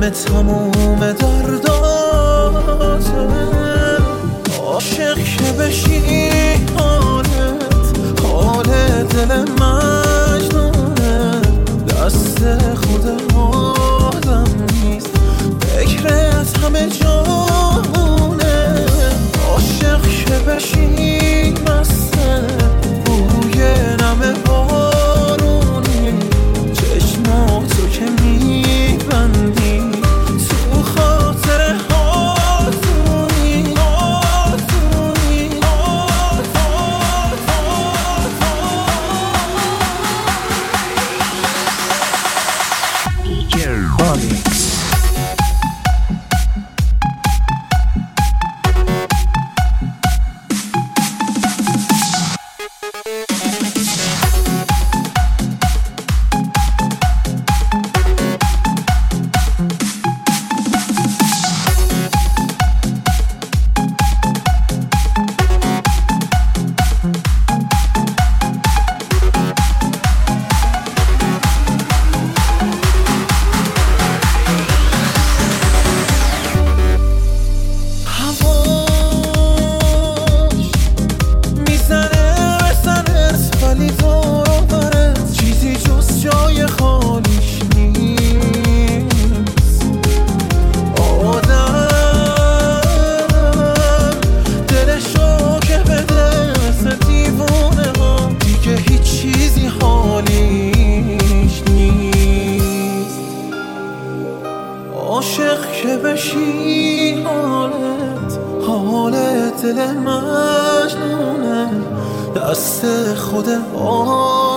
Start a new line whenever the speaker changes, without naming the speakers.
همه تموم درداته. عاشق که بشی حال دل مجنونه، دست خود آدم نیست، فکرت همه جانه. عاشق که بشی مسته بوی نم بارونی، چشماتو که میبندی تو خاطر عاشق که بشی حال دل مجنونه، دست خود